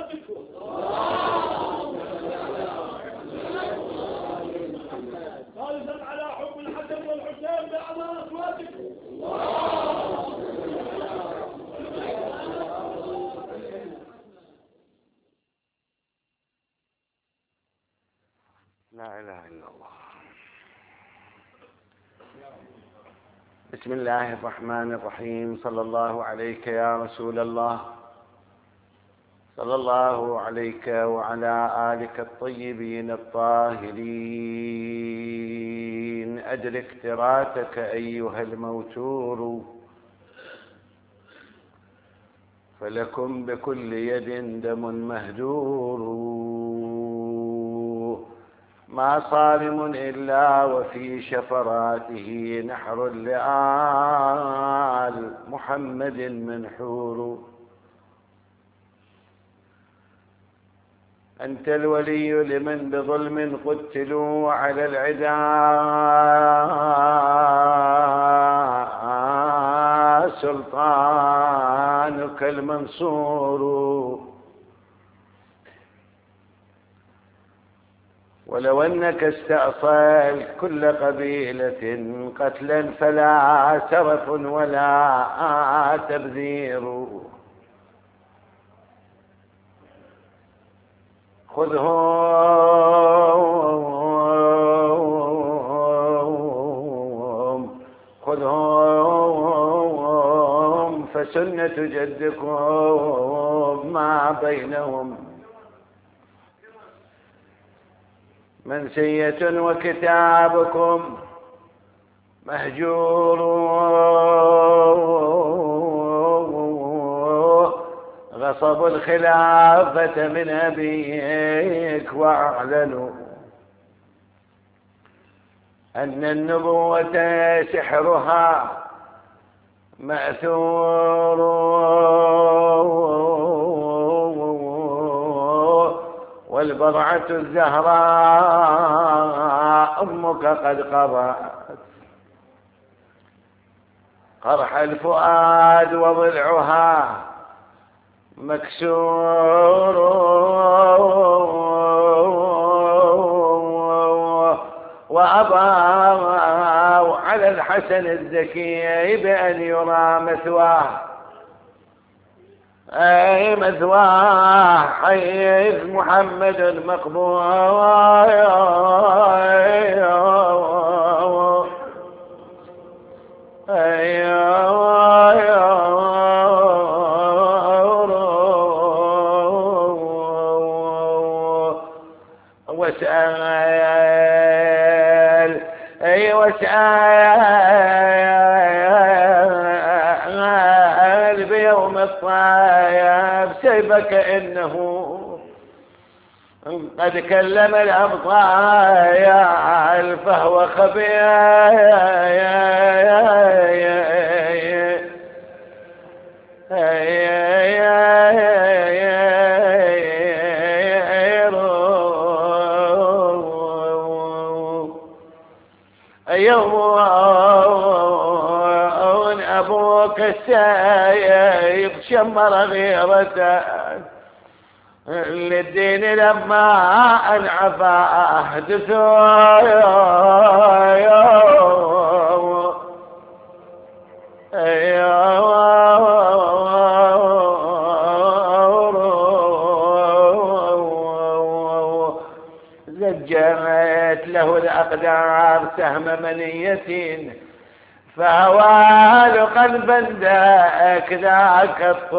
أصواتكم. ثالثا على حب الحسن والحسين بأعلى أصواتكم. لا إله إلا الله. بسم الله الرحمن الرحيم. صلى الله عليك يا رسول الله، صلى الله عليك وعلى آلك الطيبين الطاهرين. أدرك تراثك أيها الموتور، فلكم بكل يد دم مهدور. ما صارم إلا وفي شفراته نحر لآل محمد منحور. أنت الولي لمن بظلم قتلوا، وعلى العداء سلطانك المنصور. ولو أنك استأصلت كل قبيلة قتلا فلا سرف ولا تبذير. خذهم فسنة جدكم ما بينهم منسية، وكتابكم مهجور. غصبوا الخلافة من أبيك وأعلنوا أن النبوة سحرها مأثور. والبضعة الزهراء أمك قد قضت قرح الفؤاد، وضلعها مكسور. وأبوا على الحسن الزكي بأن يرى مثواه، أي مثواه حيث محمد مقبور. واسأل بيوم الطايب سيبك إنه قد كلم الأبطال فهو خبير. يوم أبوك السايب شمر غيرته للدين لما أنعفاه زجرت له الأقدار سهم منية، فهوال قلبا ذاك ذاك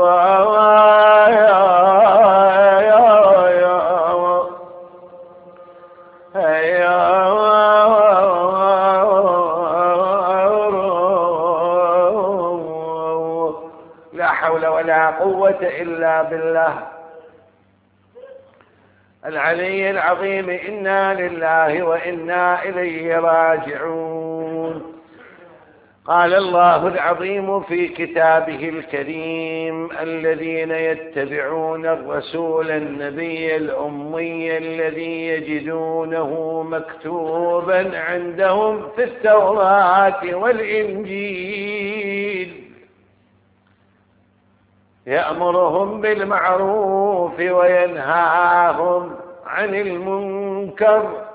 لا حول ولا قوة إلا بالله العلي العظيم. إنا لله وإنا إليه راجعون. قال الله العظيم في كتابه الكريم: الذين يتبعون الرسول النبي الأمي الذي يجدونه مكتوبا عندهم في التوراة والإنجيل يأمرهم بالمعروف وينهاهم عن المنكر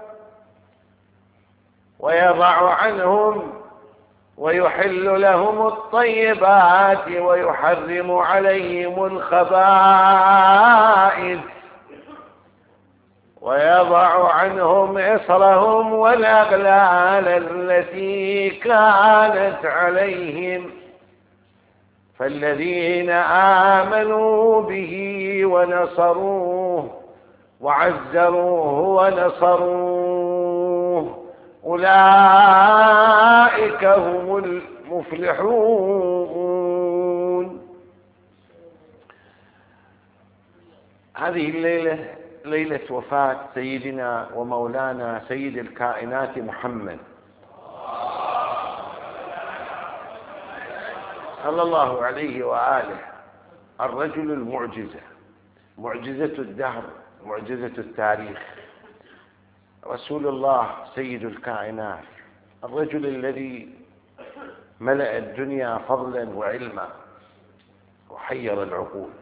ويضع عنهم ويحل لهم الطيبات ويحرم عليهم الخبائث ويضع عنهم إصرهم والأغلال التي كانت عليهم فالذين آمنوا به ونصروه وعزروه ونصروه أولئك هم المفلحون. هذه الليلة ليلة وفاة سيدنا ومولانا سيد الكائنات محمد صلى الله عليه وآله، الرجل المعجزة، معجزة الدهر، معجزة التاريخ، رسول الله سيد الكائنات، الرجل الذي ملأ الدنيا فضلا وعلما وحير العقول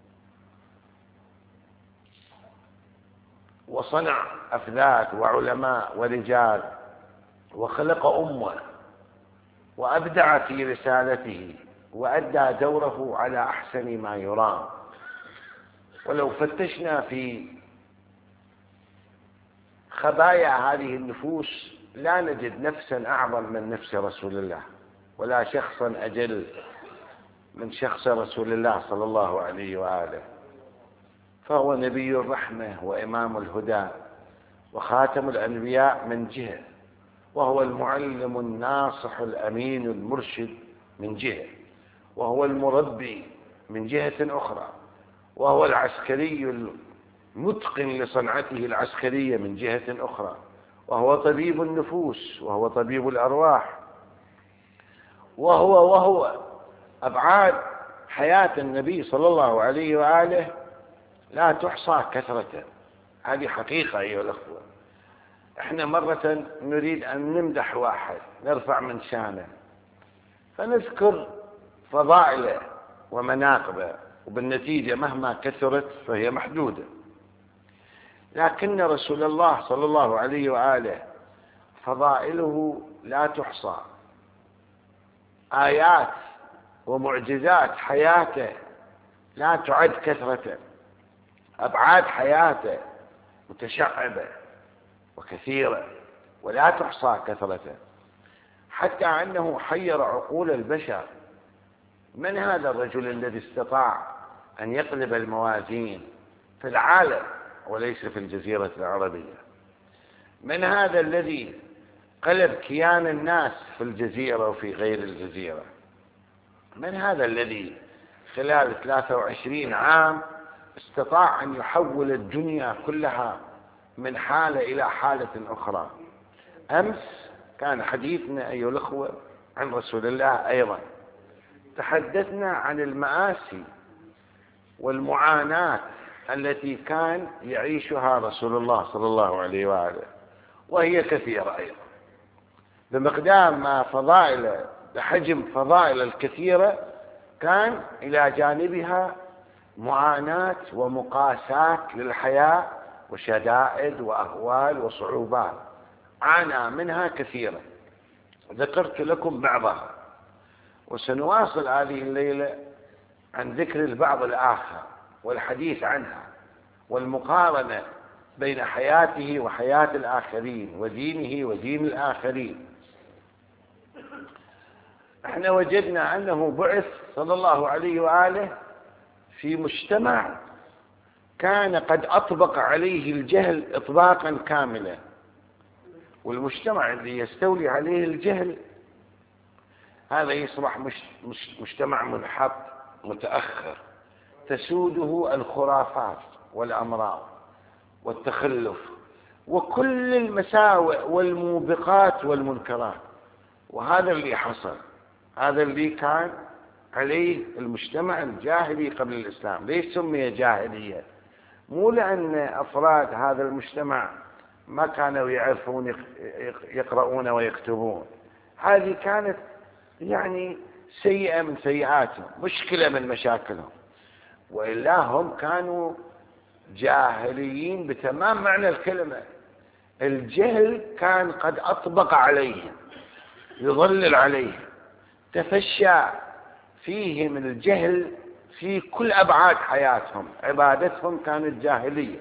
وصنع أفذاذ وعلماء ورجال وخلق أمة وأبدع في رسالته وأدى دوره على أحسن ما يرام. ولو فتشنا في خبايا هذه النفوس لا نجد نفسا أعظم من نفس رسول الله ولا شخصا أجل من شخص رسول الله صلى الله عليه وآله، فهو نبي الرحمة وإمام الهدى وخاتم الأنبياء من جهة، وهو المعلم الناصح الأمين المرشد من جهة، وهو المربي من جهة أخرى، وهو العسكري المتقن لصنعته العسكرية من جهة أخرى، وهو طبيب النفوس وهو طبيب الأرواح، وهو أبعاد حياة النبي صلى الله عليه وآله لا تحصى كثرة. هذه حقيقة أيها الأخوة. احنا مرة نريد أن نمدح واحد نرفع من شانه فنذكر فضائله ومناقبه، وبالنتيجة مهما كثرت فهي محدودة. لكن رسول الله صلى الله عليه وآله فضائله لا تحصى، آيات ومعجزات حياته لا تعد كثرة، أبعاد حياته متشعبة وكثيرة ولا تحصى كثرة، حتى أنه حير عقول البشر. من هذا الرجل الذي استطاع أن يقلب الموازين في العالم وليس في الجزيرة العربية؟ من هذا الذي قلب كيان الناس في الجزيرة وفي غير الجزيرة؟ من هذا الذي خلال 23 عام استطاع أن يحول الدنيا كلها من حالة إلى حالة أخرى؟ أمس كان حديثنا أيها الأخوة عن رسول الله، أيضا تحدثنا عن المآسي والمعاناة التي كان يعيشها رسول الله صلى الله عليه وآله، وهي كثيرة أيضا بمقدار ما فضائل بحجم فضائل الكثيرة، كان إلى جانبها معاناة ومقاسات للحياة وشدائد وأهوال وصعوبات عانى منها كثيرا. ذكرت لكم بعضها، وسنواصل هذه الليلة عن ذكر البعض الآخر والحديث عنها والمقارنة بين حياته وحياة الآخرين ودينه ودين الآخرين. احنا وجدنا أنه بعث صلى الله عليه وآله في مجتمع كان قد أطبق عليه الجهل إطباقا كاملا، والمجتمع الذي يستولي عليه الجهل هذا يصبح مجتمع منحط متأخر، تسوده الخرافات والأمراض والتخلف وكل المساوئ والموبقات والمنكرات. وهذا اللي حصل، هذا اللي كان عليه المجتمع الجاهلي قبل الإسلام. ليش سمي جاهلية؟ مو لأن أفراد هذا المجتمع ما كانوا يعرفون يقرؤون ويكتبون، هذه كانت يعني سيئة من سيئاتهم، مشكلة من مشاكلهم، وإلا هم كانوا جاهليين بتمام معنى الكلمة. الجهل كان قد أطبق عليهم، يظلل عليهم، تفشى فيهم الجهل في كل أبعاد حياتهم. عبادتهم كانت جاهلية،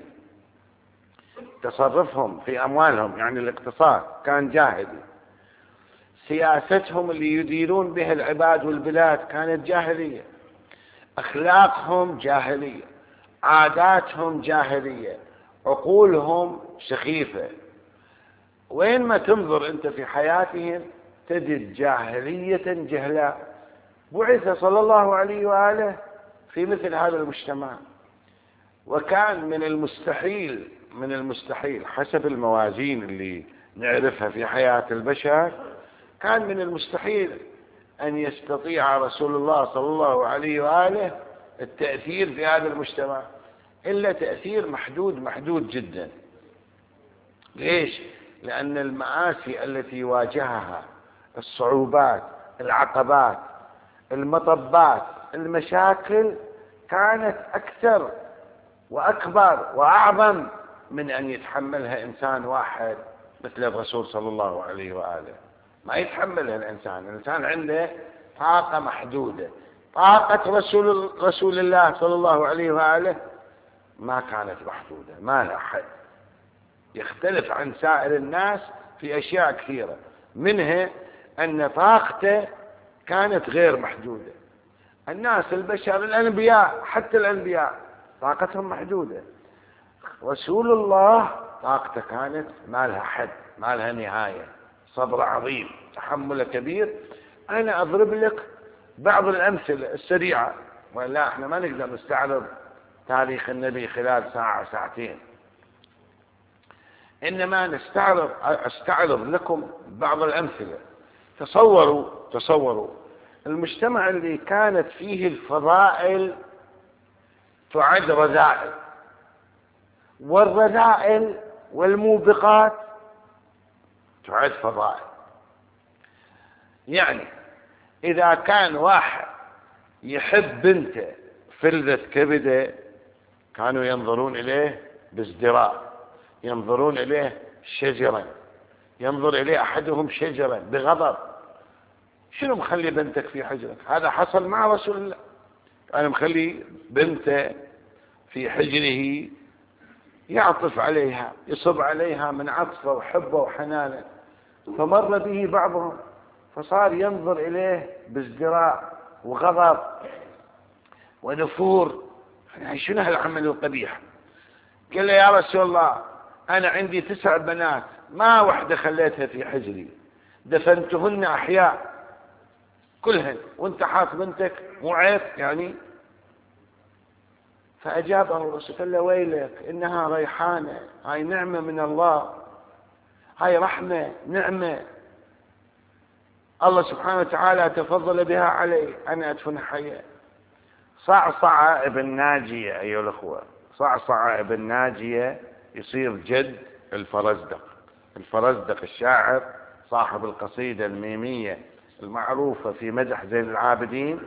تصرفهم في أموالهم يعني الاقتصاد كان جاهلي، سياستهم اللي يديرون بها العباد والبلاد كانت جاهلية، أخلاقهم جاهلية، عاداتهم جاهلية، عقولهم سخيفة. وين ما تنظر أنت في حياتهم تجد جاهلية جهلاء. بعث صلى الله عليه وآله في مثل هذا المجتمع، وكان من المستحيل حسب الموازين اللي نعرفها في حياة البشر، كان من المستحيل أن يستطيع رسول الله صلى الله عليه وآله التأثير في هذا المجتمع إلا تأثير محدود جدا. ليش؟ لأن المآسي التي واجهها، الصعوبات، العقبات، المطبات، المشاكل، كانت أكثر وأكبر وأعظم من أن يتحملها إنسان واحد مثل الرسول صلى الله عليه وآله. ما يتحملها الإنسان عنده طاقة محدودة. طاقة رسول الله صلى الله عليه وآله ما كانت محدودة، ما لها حد، يختلف عن سائر الناس في أشياء كثيرة، منها أن طاقته كانت غير محدودة. الناس البشر الأنبياء، حتى الأنبياء طاقتهم محدودة. رسول الله طاقته كانت ما لها حد، ما لها نهاية، صبر عظيم، تحمل كبير. أنا أضرب لك بعض الأمثلة السريعة، ولا احنا ما نقدر نستعرض تاريخ النبي خلال ساعة ساعتين، إنما أستعرض لكم بعض الأمثلة. تصوروا المجتمع اللي كانت فيه الفضائل تعد رذائل، والرذائل والموبقات تعد فضائل. يعني إذا كان واحد يحب بنته فلذة كبده كانوا ينظرون إليه بازدراء، ينظرون إليه شجرا، ينظر إليه أحدهم شجرا بغضب. شنو مخلي بنتك في حجرك؟ هذا حصل مع رسول الله، أنا مخلي بنته في حجره، يعطف عليها، يصب عليها من عطفه وحبه وحنانه. فمر به بعضهم فصار ينظر إليه بازدراء وغضب ونفور. يعني شنو هالعمل القبيح؟ قال له يا رسول الله أنا عندي 9 بنات، ما واحدة خليتها في حجري، دفنتهن أحياء كلهن، وانت حاط بنتك، مو عيب يعني؟ فأجابه الرسول قال له ويلك، إنها ريحانة، هاي نعمة من الله، هاي رحمة، نعمة الله سبحانه وتعالى تفضل بها علي، أنا أدفن حية. صعصع ابن ناجية أيها الأخوة، صعصع ابن ناجية يصير جد الفرزدق. الفرزدق الشاعر صاحب القصيدة الميمية المعروفة في مدح زين العابدين،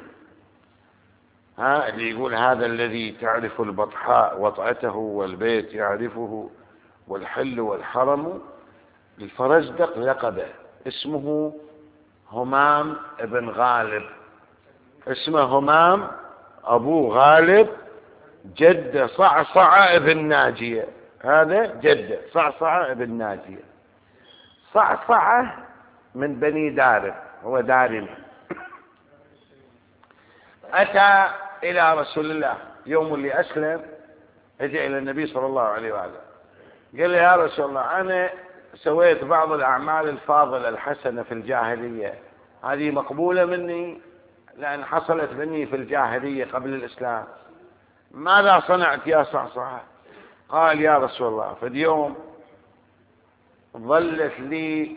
اللي يقول هذا الذي تعرف البطحاء وطأته والبيت يعرفه والحل والحرم. الفرزدق لقبه، اسمه همام ابن غالب، اسمه همام أبو غالب، جد صعصع ابن ناجية، هذا جده صعصع ابن ناجية. صعصعة من بني دارم، هو دارمي. أتى إلى رسول الله يوم اللي أسلم، أجى إلى النبي صلى الله عليه وآله، قال له يا رسول الله أنا سويت بعض الأعمال الفاضلة الحسنة في الجاهلية، هذه مقبولة مني لأن حصلت مني في الجاهلية قبل الإسلام، ماذا صنعت يا صعصعة؟ قال يا رسول الله في اليوم ظلت لي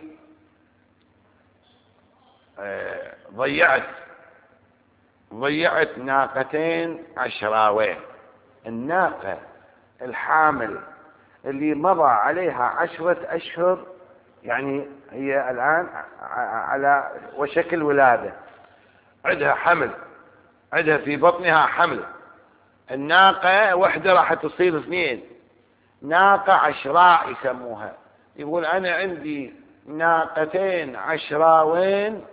ضيعت ناقتين عشراوين. الناقة الحامل اللي مضى عليها 10 أشهر، يعني هي الآن على وشك الولادة، عندها حمل، عندها في بطنها حمل. الناقة وحدة راح تصير اثنين، ناقة عشراء يسموها. يقول أنا عندي ناقتين عشراوين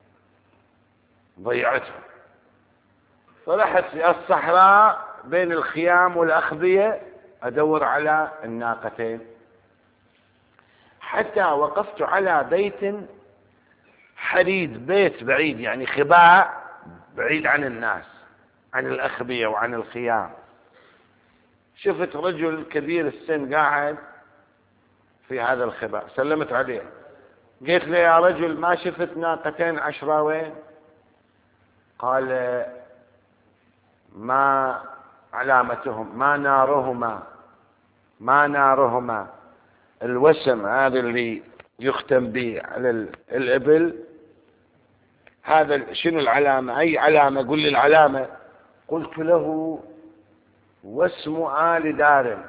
ضيعتهم، فرحت في الصحراء بين الخيام والأخبية أدور على الناقتين، حتى وقفت على بيت حديد، بيت بعيد يعني خباء بعيد عن الناس، عن الأخبية وعن الخيام. شفت رجل كبير السن قاعد في هذا الخباء، سلمت عليه، قلت له يا رجل ما شفت ناقتين عشراوين؟ قال ما علامتهم، ما نارهما. الوسم هذا اللي يختم به على الإبل، هذا شنو العلامة؟ أي علامة؟ قل لي العلامة. قلت له وسم آل دار،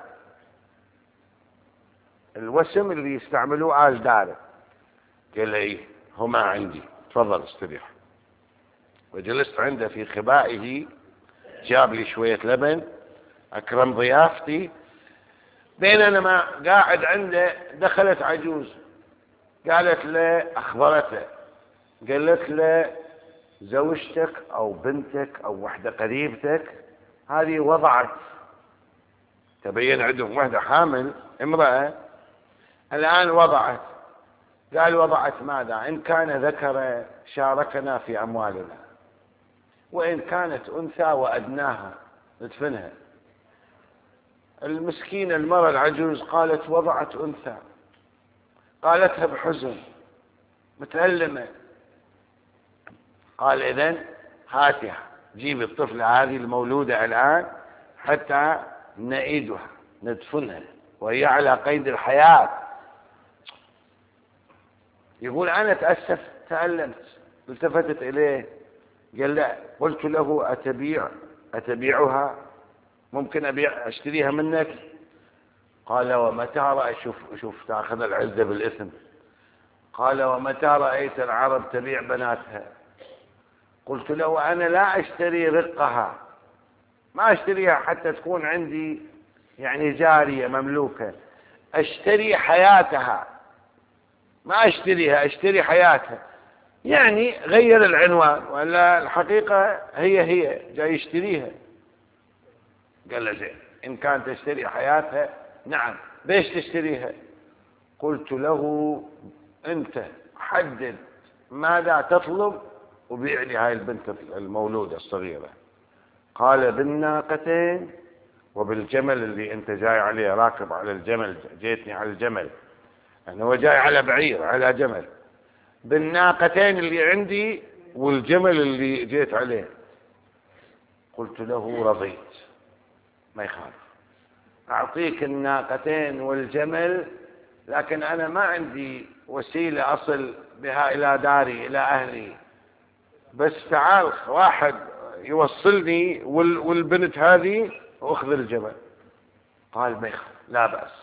الوسم اللي يستعملوه آل دار. قال لي إيه هما عندي، تفضل استريح. وجلست عنده في خبائه، جاب لي شوية لبن، أكرم ضيافتي. بينما قاعد عنده دخلت عجوز، قالت له، أخبرته، قالت له زوجتك أو بنتك أو وحدة قريبتك هذه وضعت. تبين عندهم وحدة حامل امرأة الآن وضعت. قال وضعت ماذا؟ إن كان ذكر شاركنا في أموالنا، وإن كانت أنثى وأدناها ندفنها. المسكينة المرأة العجوز قالت وضعت أنثى، قالتها بحزن متألمة. قال إذن هاتها، جيب الطفلة هذه المولودة الآن حتى نعيدها ندفنها وهي على قيد الحياة. يقول أنا تأسفت تألمت، التفتت إليه قال لا. قلت له أتبيعها؟ ممكن أشتريها منك؟ قال ومتى رأيت، شوف تأخذ العزة بالإثم. قال ومتى رأيت العرب تبيع بناتها؟ قلت له أنا لا أشتري رقها، ما أشتريها حتى تكون عندي يعني جارية مملوكة، أشتري حياتها، ما أشتريها، أشتري حياتها. يعني غير العنوان، ولا الحقيقة هي جاي يشتريها. قال له زين، إن كانت تشتري حياتها نعم، بيش تشتريها؟ قلت له أنت حدد ماذا تطلب وبيع لي هاي البنت المولودة الصغيرة. قال بالناقتين وبالجمل اللي أنت جاي عليه، راكب على الجمل، جيتني على الجمل، يعني هو جاي على بعير على جمل. بالناقتين اللي عندي والجمل اللي جيت عليه. قلت له رضيت، ما يخالف، أعطيك الناقتين والجمل، لكن أنا ما عندي وسيلة أصل بها إلى داري إلى أهلي، بس تعال واحد يوصلني والبنت هذه وأخذ الجمل. قال ما يخالف، لا بأس.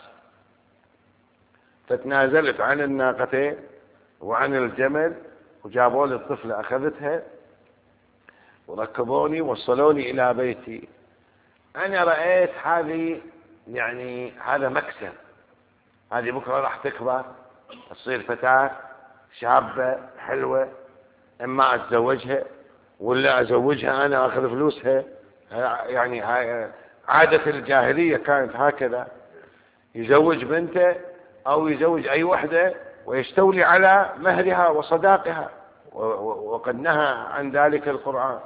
فتنازلت عن الناقتين وعن الجمل، وجابوا لي الطفلة أخذتها وركبوني وصلوني إلى بيتي. أنا رأيت هذه يعني هذا مكسب، هذه بكرة راح تكبر تصير فتاة شابة حلوة، إما أتزوجها ولا أزوجها أنا أخذ فلوسها. يعني عادة الجاهلية كانت هكذا، يزوج بنته أو يزوج أي وحدة ويستولي على مهرها وصداقها، وقد نهى عن ذلك القرآن.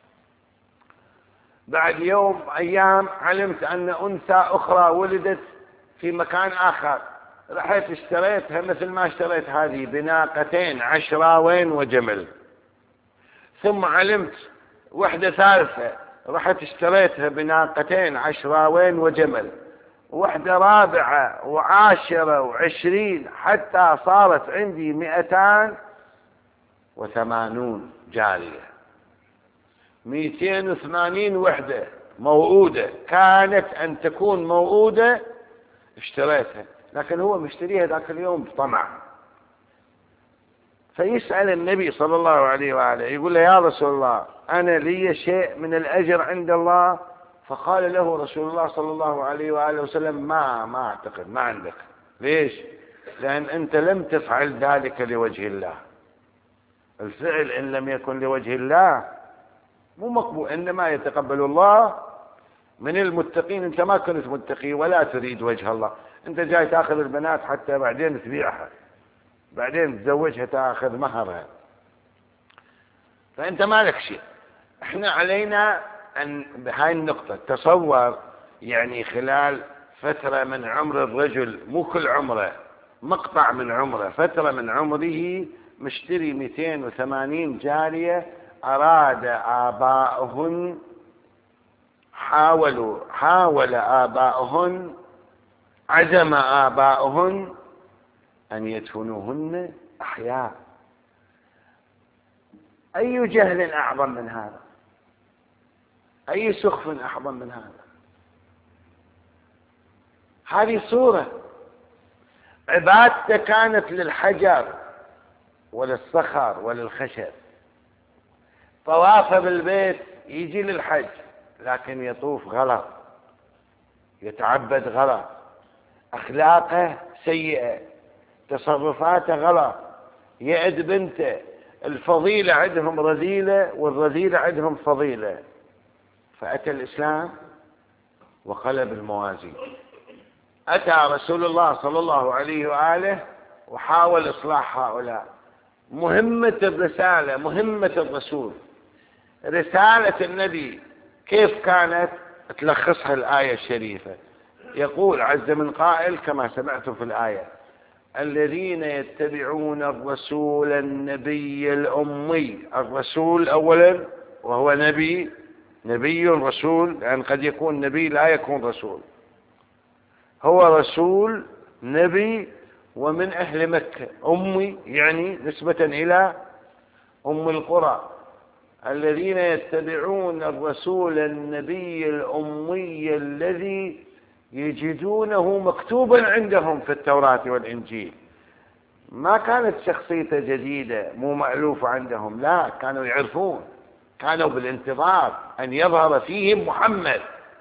بعد يوم أيام علمت أن أنثى أخرى ولدت في مكان آخر، رحت اشتريتها مثل ما اشتريت هذه بناقتين عشراوين وجمل. ثم علمت وحدة ثالثة، رحت اشتريتها بناقتين عشراوين وجمل. وحدة رابعة وعاشرة وعشرين، حتى صارت عندي 280 جارية، 280 وحدة موؤودة، كانت أن تكون موؤودة اشتريتها، لكن هو مشتريها ذاك اليوم بطمع. فيسأل النبي صلى الله عليه وآله، يقول له يا رسول الله أنا لي شيء من الأجر عند الله؟ فقال له رسول الله صلى الله عليه وآله وسلم ما أعتقد، ما عندك. ليش؟ لأن أنت لم تفعل ذلك لوجه الله. الفعل إن لم يكن لوجه الله مو مقبول، إنما يتقبل الله من المتقين. أنت ما كنت متقي ولا تريد وجه الله، أنت جاي تأخذ البنات حتى بعدين تبيعها، بعدين تزوجها تأخذ مهرها، فأنت ما لك شيء. احنا علينا أن بهاي النقطة تصور يعني خلال فترة من عمر الرجل، مو كل عمره، مقطع من عمره، فترة من عمره، مشتري 280 جارية أراد آباؤهن، حاول آباؤهن، عزم آباؤهن أن يدفنوهن أحياء. أي جهل أعظم من هذا؟ أي سخف أعظم من هذا؟ هذه صورة عبادته كانت للحجر وللصخر وللخشب. طواف بالبيت يجي للحج لكن يطوف غلط، يتعبد غلط، أخلاقه سيئة، تصرفاته غلط، يعد بنته. الفضيلة عندهم رذيلة والرذيلة عندهم فضيلة. فأتى الإسلام وقلب الموازين. أتى رسول الله صلى الله عليه وآله وحاول إصلاح هؤلاء. مهمة الرسالة، مهمة الرسول، رسالة النبي كيف كانت؟ تلخصها الآية الشريفة. يقول عز من قائل كما سمعتم في الآية: الذين يتبعون الرسول النبي الأمي. الرسول أولا وهو نبي رسول، لأن قد يكون نبي لا يكون رسول. هو رسول نبي ومن أهل مكة. أمي يعني نسبة إلى أم القرى. الذين يتبعون الرسول النبي الأمي الذي يجدونه مكتوبا عندهم في التوراة والإنجيل. ما كانت شخصيته جديدة مو مألوفة عندهم، لا، كانوا يعرفون، كانوا بالانتظار أن يظهر فيهم محمد.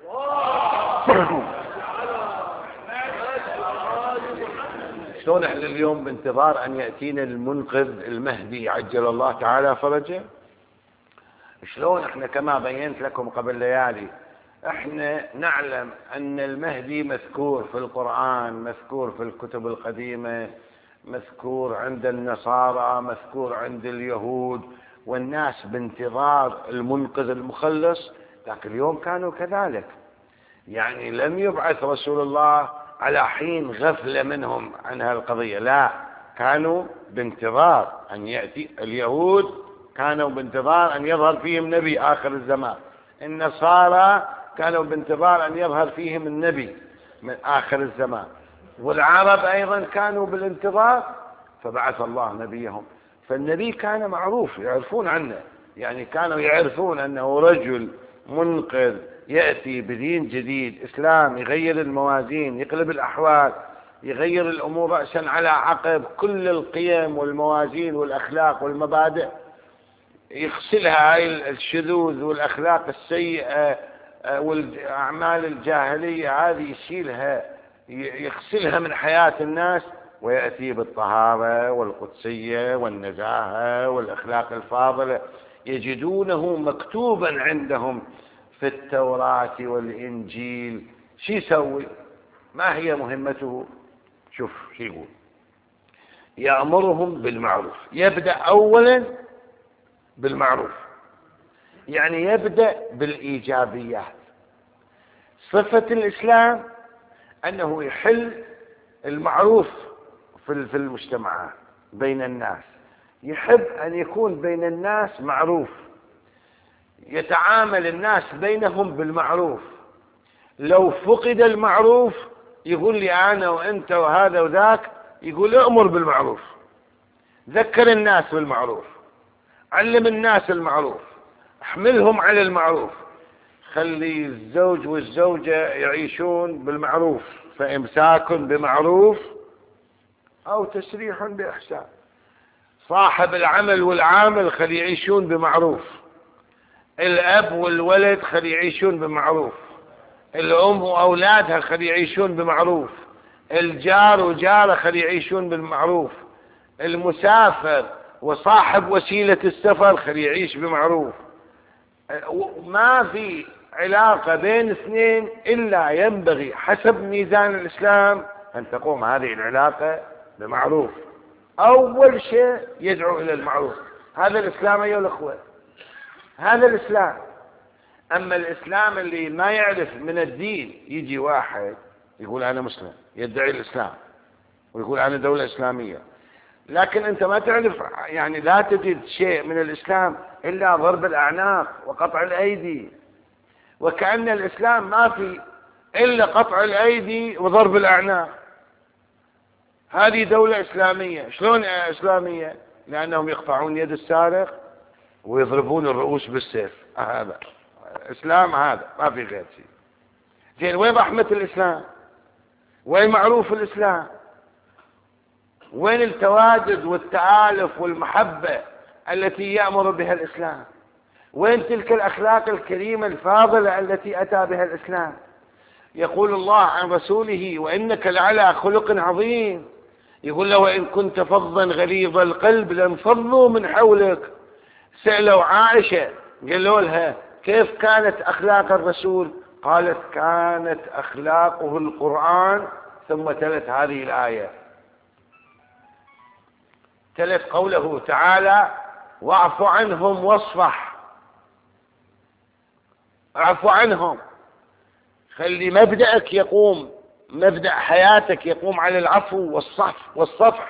شلون احنا اليوم بانتظار أن يأتينا المنقذ المهدي عجل الله تعالى فرجه؟ شلون احنا كما بينت لكم قبل ليالي، احنا نعلم ان المهدي مذكور في القرآن، مذكور في الكتب القديمة، مذكور عند النصارى، مذكور عند اليهود، والناس بانتظار المنقذ المخلص. لكن اليوم كانوا كذلك، يعني لم يبعث رسول الله على حين غفلة منهم عن هالقضية، لا، كانوا بانتظار أن يأتي. اليهود كانوا بانتظار أن يظهر فيهم نبي آخر الزمان، النصارى كانوا بانتظار أن يظهر فيهم النبي من آخر الزمان، والعرب أيضا كانوا بالانتظار، فبعث الله نبيهم. فالنبي كان معروف، يعرفون عنه، يعني كانوا يعرفون أنه رجل منقذ يأتي بدين جديد، إسلام يغير الموازين، يقلب الأحوال، يغير الأمور رأسا على عقب. كل القيم والموازين والأخلاق والمبادئ يغسلها، هاي الشذوذ والأخلاق السيئة والأعمال الجاهلية هذه يشيلها، يغسلها من حياة الناس، ويأتي بالطهارة والقدسية والنزاهة والأخلاق الفاضلة. يجدونه مكتوبا عندهم في التوراة والإنجيل. شو يسوي؟ ما هي مهمته؟ شوف شو يقول: يأمرهم بالمعروف. يبدأ أولا بالمعروف، يعني يبدأ بالإيجابيات. صفة الإسلام أنه يحل المعروف في المجتمعات بين الناس، يحب أن يكون بين الناس معروف، يتعامل الناس بينهم بالمعروف. لو فقد المعروف يقول لي أنا وأنت وهذا وذاك، يقول أأمر بالمعروف، ذكر الناس بالمعروف، علم الناس المعروف، احملهم على المعروف، خلي الزوج والزوجة يعيشون بالمعروف، فإمساك بمعروف أو تسريح بإحسان. صاحب العمل والعامل خلي يعيشون بمعروف، الأب والولد خلي يعيشون بمعروف، الأم وأولادها خلي يعيشون بمعروف، الجار وجاره خلي يعيشون بالمعروف، المسافر وصاحب وسيلة السفر خلي يعيش بمعروف. ما في علاقة بين اثنين إلا ينبغي حسب ميزان الإسلام أن تقوم هذه العلاقة بمعروف. أول شيء يدعو إلى المعروف، هذا الإسلام أيها الأخوة، هذا الإسلام. أما الإسلام اللي ما يعرف من الدين، يجي واحد يقول أنا مسلم، يدعي الإسلام ويقول أنا دولة إسلامية، لكن أنت ما تعرف، يعني لا تجد شيء من الإسلام إلا ضرب الأعناق وقطع الأيدي، وكأن الإسلام ما في إلا قطع الأيدي وضرب الأعناق. هذه دولة إسلامية. شلون إسلامية؟ لأنهم يقطعون يد السارق ويضربون الرؤوس بالسيف. هذا إسلام، هذا ما في غير شيء. زين، وين رحمة الإسلام؟ وين معروف الإسلام؟ وين التواجد والتآلف والمحبة التي يأمر بها الإسلام؟ وين تلك الأخلاق الكريمة الفاضلة التي أتى بها الإسلام؟ يقول الله عن رسوله: وإنك لعلى خلق عظيم. يقول له: وإن كنت فظا غليظ القلب لانفضوا من حولك. سألوا عائشة قالوا لها: كيف كانت أخلاق الرسول؟ قالت: كانت أخلاقه القرآن. ثم تلت هذه الآية، تلت قوله تعالى: واعف عنهم واصفح. اعف عنهم، خلي مبدأك يقوم، مبدأ حياتك يقوم على العفو والصفح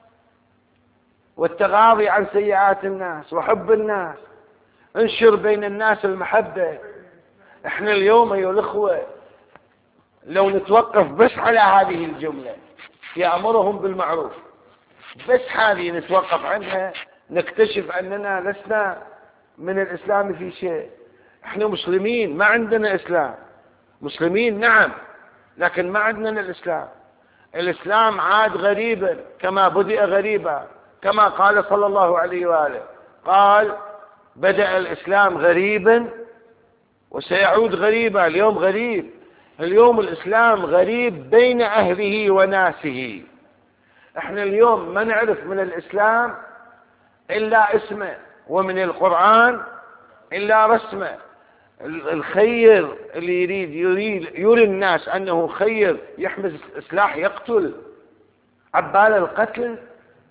والتغاضي عن سيئات الناس وحب الناس. انشر بين الناس المحبة. احنا اليوم ايها الاخوة لو نتوقف بس على هذه الجملة، يأمرهم بالمعروف، بس هذه نتوقف عنها، نكتشف أننا لسنا من الإسلام في شيء. احنا مسلمين، ما عندنا إسلام. مسلمين نعم، لكن ما عندنا الإسلام. الإسلام عاد غريبا كما بدأ غريبا، كما قال صلى الله عليه وآله، قال: بدأ الإسلام غريبا وسيعود غريبا. اليوم غريب، اليوم الإسلام غريب بين أهله وناسه. احنا اليوم ما نعرف من الإسلام إلا اسمه، ومن القرآن إلا رسمه. الخير اللي يريد يري الناس أنه خير يحمل سلاح يقتل، عبال القتل.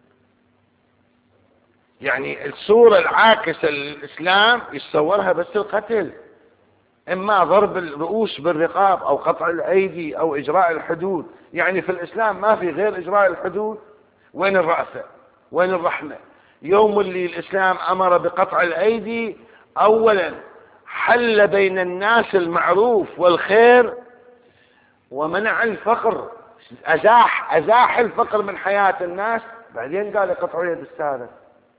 يعني الصورة العاكسة للإسلام يتصورها بس القتل، إما ضرب الرؤوس بالرقاب أو قطع الأيدي أو إجراء الحدود. يعني في الإسلام ما في غير إجراء الحدود. وين الرأفة؟ وين الرحمة؟ يوم اللي الإسلام أمر بقطع الأيدي، أولا حل بين الناس المعروف والخير ومنع الفقر، أزاح الفقر من حياة الناس. بعدين قال قطعوا يد السارق.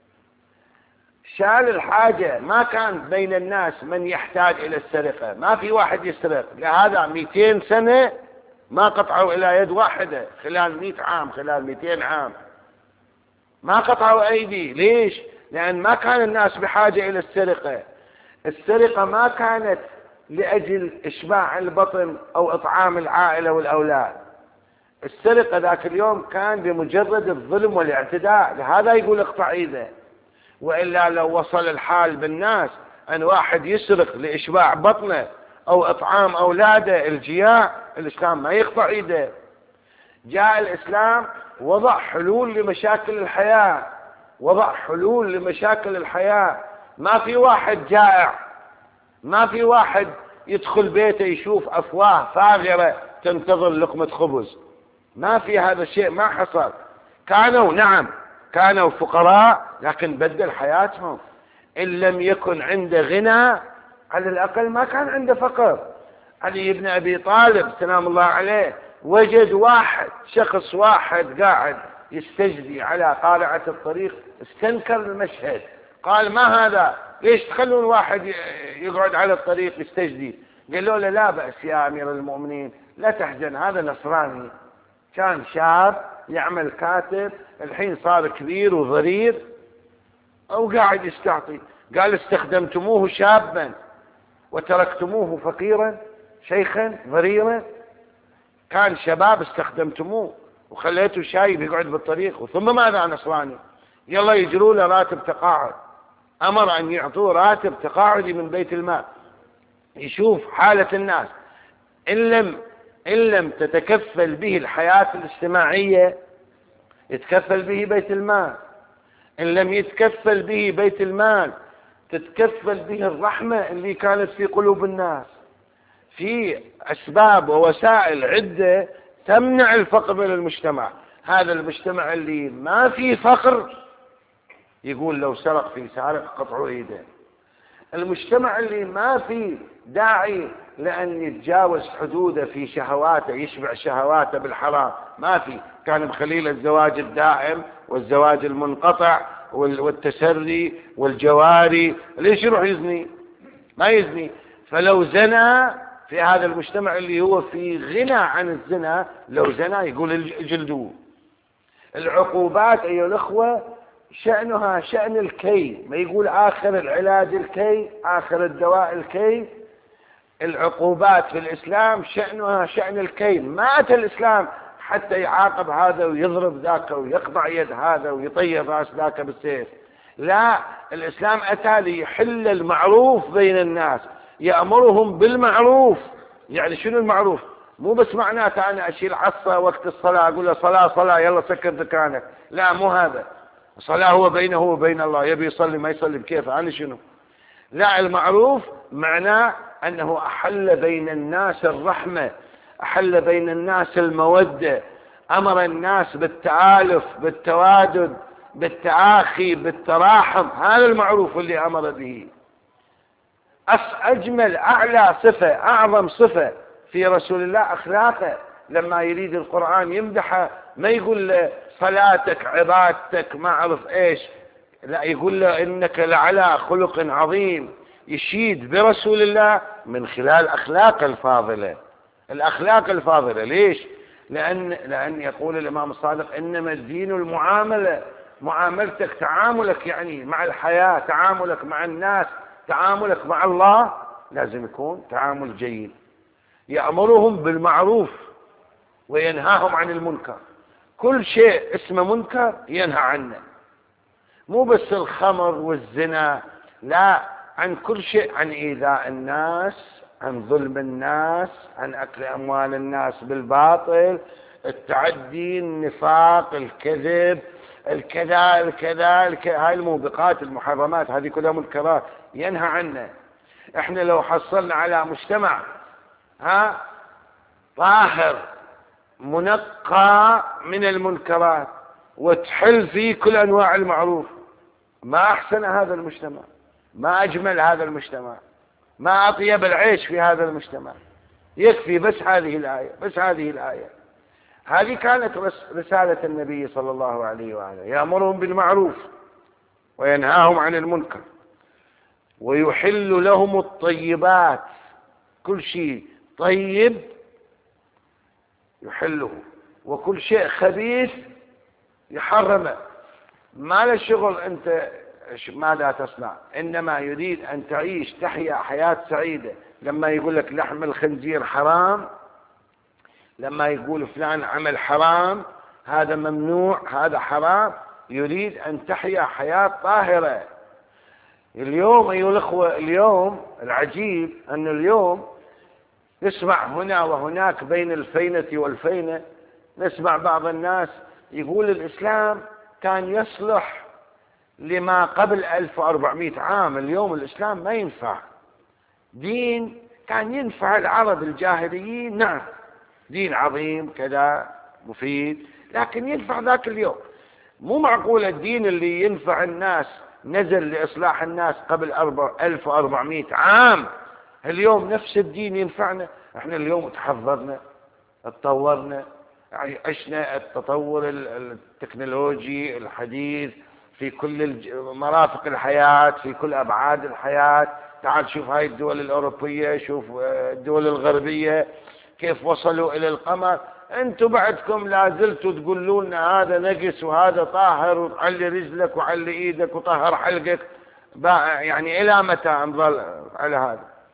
شال الحاجة، ما كان بين الناس من يحتاج إلى السرقة، ما في واحد يسرق. لهذا 200 سنة ما قطعوا إلى يد واحدة، خلال 100 عام، خلال 200 عام ما قطعوا أيدي. ليش؟ لأن ما كان الناس بحاجة إلى السرقة. السرقة ما كانت لأجل إشباع البطن أو إطعام العائلة والأولاد. السرقة ذاك اليوم كان بمجرد الظلم والاعتداء، لهذا يقول اقطع ايده. وإلا لو وصل الحال بالناس أن واحد يسرق لإشباع بطنه أو إطعام أولاده الجياع، الإسلام ما يقطع ايده. جاء الإسلام وضع حلول لمشاكل الحياة، وضع حلول لمشاكل الحياة. ما في واحد جائع، ما في واحد يدخل بيته يشوف أفواه فاغرة تنتظر لقمة خبز. ما في هذا الشيء، ما حصل. كانوا نعم كانوا فقراء، لكن بدل حياتهم. إن لم يكن عنده غنى على الأقل ما كان عنده فقر. علي بن أبي طالب سلام الله عليه وجد شخص واحد قاعد يستجدي على قارعة الطريق، استنكر المشهد، قال: ما هذا؟ ليش تخلون واحد يقعد على الطريق يستجدي؟ قالوا له: لا بأس يا أمير المؤمنين، لا تحزن، هذا نصراني، كان شاب يعمل كاتب، الحين صار كبير وضرير أو قاعد يستعطي. قال: استخدمتموه شابا وتركتموه فقيرا. شيخا ضريرا، كان شباب استخدمتموه وخليته شايب يقعد بالطريق، وثم ماذا نصراني؟ يلا يجروا له راتب تقاعد، أمر أن يعطوه راتب تقاعدي من بيت المال، يشوف حالة الناس. إن لم تتكفل به الحياة الاجتماعية يتكفل به بيت المال، إن لم يتكفل به بيت المال تتكفل به الرحمة اللي كانت في قلوب الناس. في أسباب ووسائل عدة تمنع الفقر من المجتمع. هذا المجتمع اللي ما فيه فقر يقول لو سرق في سارق قطعوا ايده. المجتمع اللي ما فيه داعي لأن يتجاوز حدوده في شهواته، يشبع شهواته بالحرام، ما في، كان بخليل الزواج الدائم والزواج المنقطع والتسري والجواري، ليش يروح يزني؟ ما يزني. فلو زنى في هذا المجتمع اللي هو في غنى عن الزنا، لو زنى يقول جلدوه. العقوبات أيها الأخوة شأنها شأن الكي، ما يقول آخر العلاج الكي، آخر الدواء الكي. العقوبات في الإسلام شأنها شأن الكي. ما أتى الإسلام حتى يعاقب هذا ويضرب ذاك ويقطع يد هذا ويطير رأس ذاك بالسيف، لا، الإسلام أتى ليحل المعروف بين الناس، يأمرهم بالمعروف. يعني شنو المعروف؟ مو بس معناته أنا أشيل عصا وقت الصلاة أقول له صلاة صلاة يلا سكر دكانك، لا، مو هذا. الصلاة هو بينه وبين الله، يبي يصلي ما يصلي بكيفه، أنا شنو؟ لا، المعروف معناه أنه أحل بين الناس الرحمة، أحل بين الناس المودة، أمر الناس بالتآلف بالتوادد بالتآخي بالتراحم. هذا المعروف اللي أمر به. أجمل أعلى صفة أعظم صفة في رسول الله أخلاقه. لما يريد القرآن يمدحه ما يقول له صلاتك عبادتك ما أعرف إيش، لا، يقول له إنك لعلى خلق عظيم. يشيد برسول الله من خلال أخلاق الفاضلة. الأخلاق الفاضلة ليش؟ لأن يقول الإمام الصادق إنما الدين المعاملة، معاملتك تعاملك يعني مع الحياة، تعاملك مع الناس، تعاملك مع الله لازم يكون تعامل جيد. يأمرهم بالمعروف وينهاهم عن المنكر. كل شيء اسمه منكر ينهى عنه، مو بس الخمر والزنا، لا، عن كل شيء، عن إيذاء الناس، عن ظلم الناس، عن أكل أموال الناس بالباطل، التعدي، النفاق، الكذب، الكذا، هاي الموبقات المحرمات هذه كلها منكرات ينهى عنها. احنا لو حصلنا على مجتمع طاهر منقى من المنكرات وتحل فيه كل أنواع المعروف، ما أحسن هذا المجتمع، ما أجمل هذا المجتمع، ما أطيب العيش في هذا المجتمع. يكفي بس هذه الآية، بس هذه الآية. هذه كانت رسالة النبي صلى الله عليه وآله، يأمرهم بالمعروف وينهاهم عن المنكر ويحل لهم الطيبات. كل شيء طيب يحله، وكل شيء خبيث يحرمه. ما له شغل أنت ماذا تصنع، إنما يريد أن تعيش تحيا حياة سعيدة. لما يقول لك لحم الخنزير حرام، لما يقول فلان عمل حرام، هذا ممنوع، هذا حرام، يريد أن تحيا حياة طاهرة. اليوم أيها الأخوة، اليوم العجيب أن اليوم نسمع هنا وهناك بين الفينة والفينة، نسمع بعض الناس يقول الإسلام كان يصلح لما قبل 1400 عام. اليوم الإسلام ما ينفع. دين كان ينفع العرب الجاهليين، نعم، دين عظيم كذا مفيد، لكن ينفع ذاك اليوم. مو معقول الدين اللي ينفع الناس نزل لإصلاح الناس قبل 1400 عام، اليوم نفس الدين ينفعنا. احنا اليوم تحضرنا، اتطورنا، عشنا التطور التكنولوجي الحديث في كل مرافق الحياة، في كل أبعاد الحياة. تعال شوف هاي الدول الأوروبية، شوف الدول الغربية كيف وصلوا إلى القمر. أنتم بعدكم لازلتوا تقولوا لنا هذا نقص وهذا طاهر، وعلي رجلك وعلي إيدك وطهر حلقك. يعني إلى متى نظل على هذا؟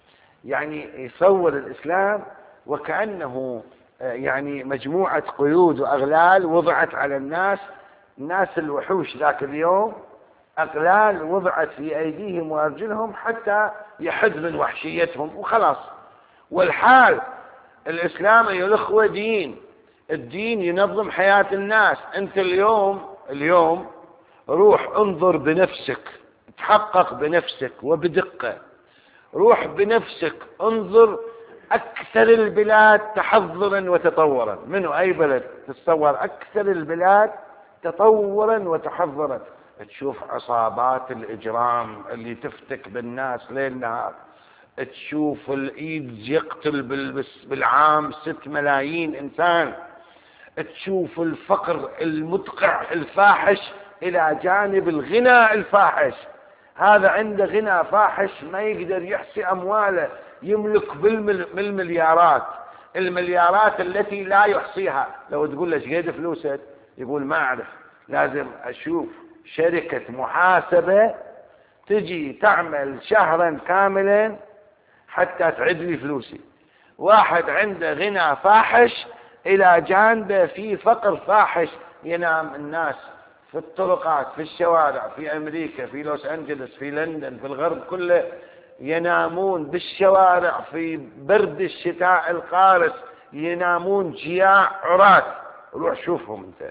يعني يصور الإسلام وكأنه يعني مجموعة قيود وأغلال وضعت على الناس الوحوش ذاك اليوم، أغلال وضعت في أيديهم وأرجلهم حتى يحد من وحشيتهم وخلاص. والحال الإسلام أيها الأخوة الدين ينظم حياة الناس. أنت اليوم روح انظر بنفسك، تحقق بنفسك وبدقة، روح بنفسك انظر أكثر البلاد تحضرا وتطورا. منه أي بلد تتصور أكثر البلاد تطورا وتحضرا؟ تشوف عصابات الإجرام اللي تفتك بالناس ليل نهار، تشوف الإيدز يقتل بالعام 6 ملايين إنسان، تشوف الفقر المدقع الفاحش إلى جانب الغنى الفاحش. هذا عنده غنى فاحش ما يقدر يحصي أمواله، يملك بالمليارات، المليارات التي لا يحصيها. لو تقول له ايش قد فلوسك يقول ما أعرف، لازم أشوف شركة محاسبة تجي تعمل شهرا كاملا حتى تعد لي فلوسي. واحد عنده غنى فاحش إلى جانبه في فقر فاحش، ينام الناس في الطرقات، في الشوارع، في أمريكا، في لوس أنجلس، في لندن، في الغرب كله ينامون بالشوارع في برد الشتاء القارس، ينامون جياع عراة. روح شوفهم انت.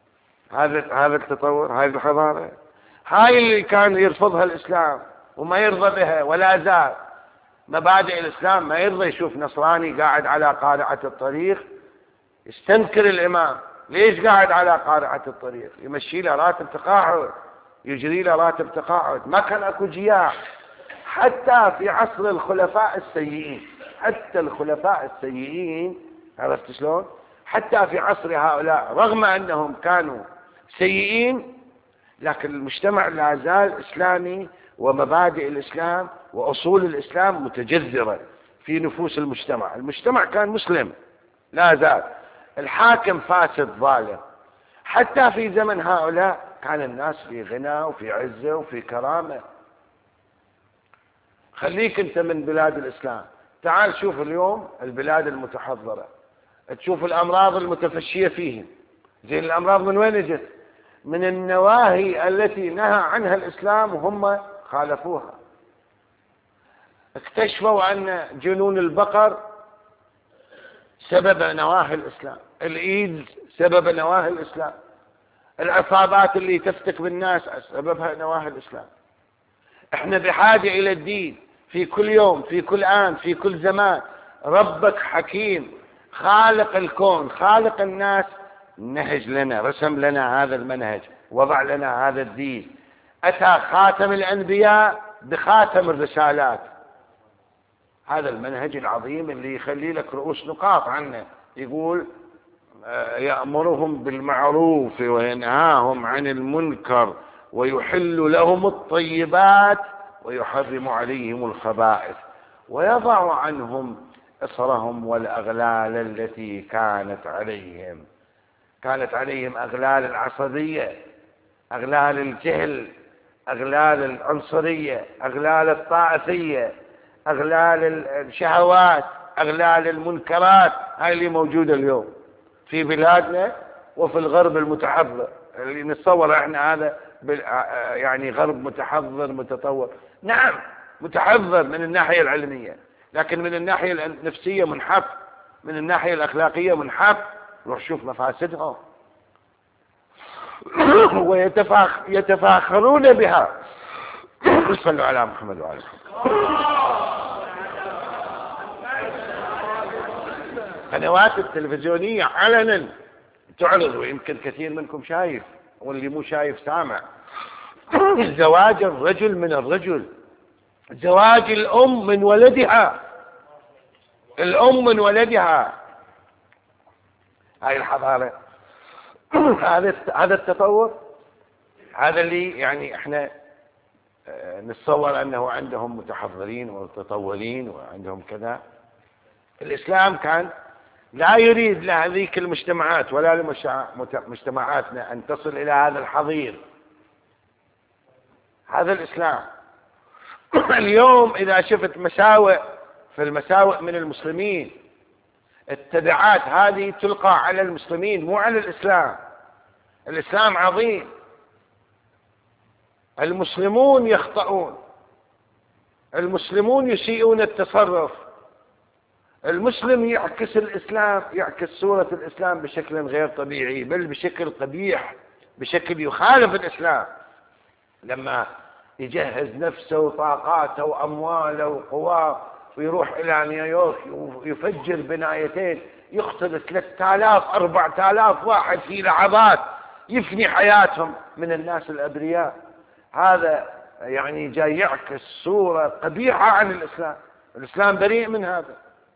هذا التطور، هذه الحضارة، هاي اللي كان يرفضها الإسلام وما يرضى بها ولا زال. مبادئ الإسلام ما يرضى يشوف نصراني قاعد على قارعة الطريق يستنكر الإمام. ليش قاعد على قارعة الطريق؟ يمشي له راتب تقاعد، يجري له راتب تقاعد. ما كان اكو جياع حتى في عصر الخلفاء السيئين. حتى الخلفاء السيئين، عرفت شلون؟ حتى في عصر هؤلاء رغم أنهم كانوا سيئين، لكن المجتمع لا زال إسلامي، ومبادئ الإسلام وأصول الإسلام متجذرة في نفوس المجتمع. المجتمع كان مسلم لا زال، الحاكم فاسد ظالم. حتى في زمن هؤلاء كان الناس في غنى وفي عزة وفي كرامة. خليك انت من بلاد الإسلام، تعال شوف اليوم البلاد المتحضرة، تشوف الأمراض المتفشية فيهم. زين الأمراض من وين اجت؟ من النواهي التي نهى عنها الإسلام وهم خالفوها. اكتشفوا أن جنون البقر سبب نواهي الإسلام، الإيدز سبب نواهي الإسلام، العصابات اللي تفتك بالناس سببها نواهي الإسلام. احنا بحاجة إلى الدين في كل يوم، في كل آن، في كل زمان. ربك حكيم، خالق الكون، خالق الناس، نهج لنا، رسم لنا هذا المنهج، وضع لنا هذا الدين. أتى خاتم الأنبياء بخاتم الرسالات. هذا المنهج العظيم اللي يخلي لك رؤوس نقاط عنه. يقول يأمرهم بالمعروف وينهاهم عن المنكر ويحل لهم الطيبات ويحرم عليهم الخبائث ويضع عنهم إصرهم والأغلال التي كانت عليهم. كانت عليهم أغلال العصبية، أغلال الجهل، أغلال العنصرية، أغلال الطائفية، أغلال الشهوات، أغلال المنكرات. هاي اللي موجودة اليوم في بلادنا وفي الغرب المتحضر، اللي نتصور احنا هذا يعني غرب متحضر متطور. نعم متحضر من الناحية العلمية، لكن من الناحية النفسية منحف، من الناحية الأخلاقية منحف. روح شوف مفاسدهم ويتفاخرون بها. صلوا على محمد وعلى آله. قنوات التلفزيونية علنا تعرض، ويمكن كثير منكم شايف، واللي مو شايف سامع، زواج الرجل من الرجل، زواج الأم من ولدها، الأم من ولدها. هاي الحضارة، هذا التطور، هذا اللي يعني احنا نتصور أنه عندهم متحضرين ومتطورين وعندهم كذا. الإسلام كان لا يريد لهذيك المجتمعات ولا لمجتمعاتنا أن تصل إلى هذا الحضير. هذا الإسلام. اليوم إذا شفت مساوئ في المساوئ من المسلمين. التبعات هذه تلقى على المسلمين مو على الإسلام. الإسلام عظيم. المسلمون يخطئون، المسلمون يسيئون التصرف. المسلم يعكس الإسلام، يعكس صورة الإسلام بشكل غير طبيعي، بل بشكل قبيح، بشكل يخالف الإسلام. لما يجهز نفسه وطاقاته وأمواله وقواه ويروح إلى نيويورك ويفجر بنايتين، يقتل 3000 4000 واحد في لحظات، يفني حياتهم من الناس الأبرياء. هذا يعني جاي يعكس صورة قبيحة عن الإسلام. الإسلام بريء من هذا.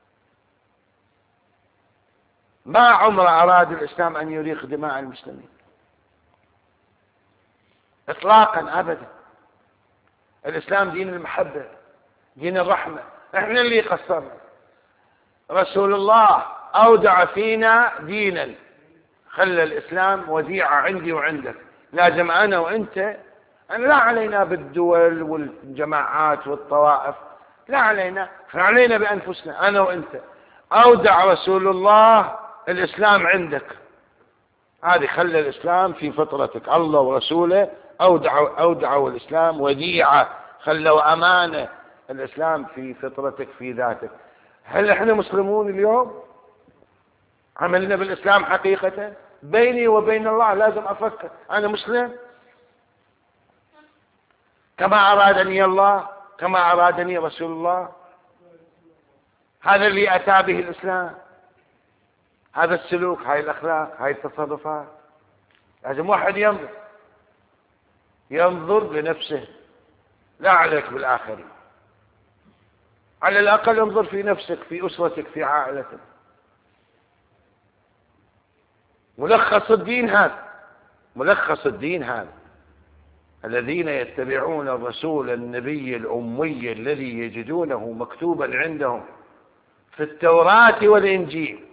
ما عمر أراد الإسلام أن يريق دماء المسلمين إطلاقا أبدا. الإسلام دين المحبة، دين الرحمة. احنا اللي قصرنا. رسول الله أودع فينا دينا، خلى الإسلام وديعة عندي وعندك. لازم أنا وأنت، أنا لا علينا بالدول والجماعات والطوائف، لا علينا، علينا بأنفسنا أنا وأنت. أودع رسول الله الإسلام عندك، هذه خلى الإسلام في فطرتك. الله ورسوله أودعوا الإسلام وديعة، خلوا أمانة الإسلام في فطرتك في ذاتك. هل احنا مسلمون اليوم؟ عملنا بالإسلام حقيقة؟ بيني وبين الله لازم أفكر أنا مسلم كما أرادني الله، كما أرادني رسول الله. هذا اللي أتى به الإسلام، هذا السلوك، هاي الأخلاق، هاي التصرفات. لازم واحد ينظر لنفسه، لا عليك بالآخرين. على الأقل انظر في نفسك، في أسرتك، في عائلتك. ملخص الدين هذا الذين يتبعون الرسول النبي الأمي الذي يجدونه مكتوبا عندهم في التوراة والإنجيل،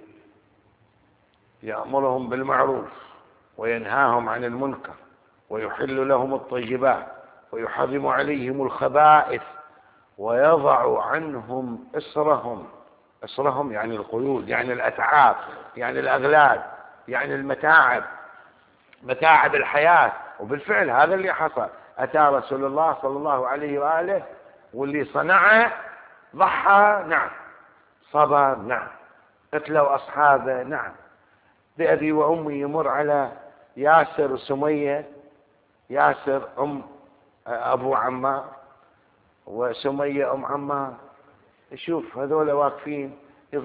يأمرهم بالمعروف وينهاهم عن المنكر ويحل لهم الطيبات ويحرم عليهم الخبائث ويضع عنهم إصرهم يعني القيود، يعني الأتعاب، يعني الأغلال، يعني متاعب الحياة. وبالفعل هذا اللي حصل. أتى رسول الله صلى الله عليه وآله، واللي صنعه ضحى، نعم، صبر، نعم، قتلوا أصحابه، نعم. بأبي وأمي يمر على ياسر وسمية، ياسر أبو عمار وسمية أم عمار، يشوف هذول واقفين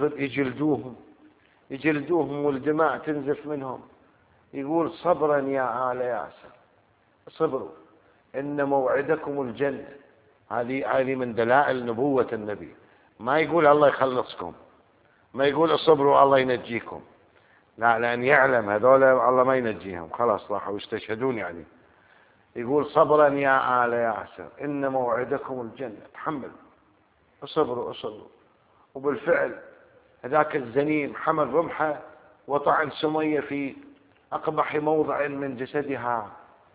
يجلدوهم والدماء تنزف منهم. يقول صبرا يا آل ياسر، صبروا إن موعدكم الجنة. هذه من دلائل نبوة النبي. ما يقول الله يخلصكم، ما يقول اصبروا الله ينجيكم، لا، لأن يعلم هذول الله ما ينجيهم، خلاص راحوا يستشهدون. يعني يقول صبرا يا آل ياسر إن موعدكم الجنة، تحمل، اصبروا. وبالفعل هذاك الزنين حمل رمحه وطعن سمية في أقبح موضع من جسدها